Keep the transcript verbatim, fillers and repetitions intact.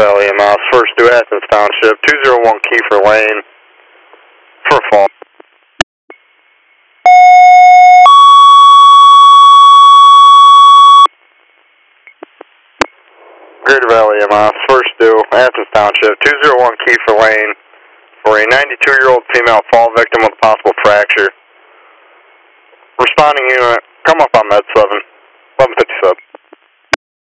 Valley M S, first due Athens Township, two zero one Kiefer Lane, for a fall. Greater Valley M S, first due Athens Township, two zero one Kiefer Lane, for a ninety-two-year-old female fall victim with a possible fracture. Responding unit, come up on Med seven, eleven fifty-seven.